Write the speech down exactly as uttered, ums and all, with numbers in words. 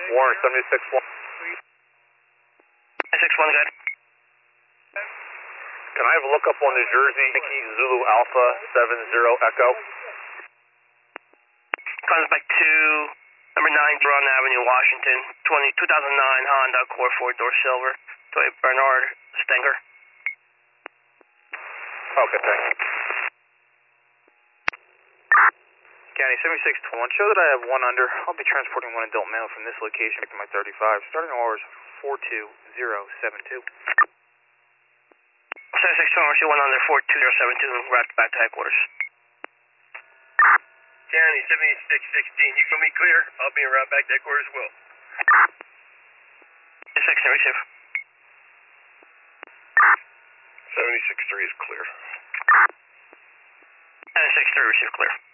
Warren, seventy-six one. six one, good. Can I have a look up on New Jersey, Yankee Zulu Alpha seven zero Echo? Comes back to number nine, Brown Avenue, Washington, twenty, two thousand nine Honda Accord four-door silver, Toy Bernard Stenger. Okay, thanks. County seventy-six twenty, show that I have one under. I'll be transporting one adult male from this location to my thirty-five. Starting hours four two zero seven two. seventy-six twenty, see one under four two zero seven two, wrapped back to headquarters. County seventy-six sixteen, you can be clear. I'll be around back to headquarters as well. six receive. seventy-six three is clear. seventy-six three receive clear.